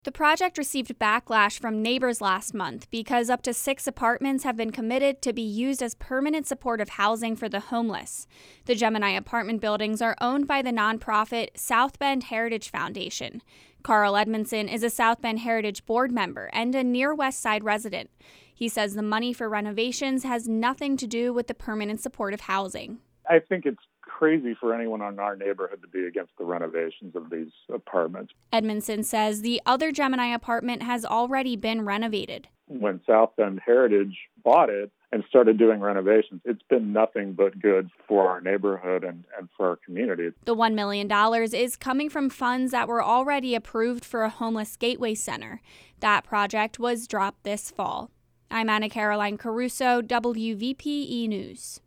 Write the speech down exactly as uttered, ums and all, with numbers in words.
The project received backlash from neighbors last month because up to six apartments have been committed to be used as permanent supportive housing for the homeless. The Gemini apartment buildings are owned by the nonprofit South Bend Heritage Foundation. Carl Edmondson is a South Bend Heritage board member and a near West Side resident. He says the money for renovations has nothing to do with the permanent supportive housing. I think it's crazy for anyone in our neighborhood to be against the renovations of these apartments. Edmondson says the other Gemini apartment has already been renovated. When South Bend Heritage bought it and started doing renovations, it's been nothing but good for our neighborhood and, and for our community. The one million dollars is coming from funds that were already approved for a homeless gateway center. That project was dropped this fall. I'm Anna Caroline Caruso, W V P E News.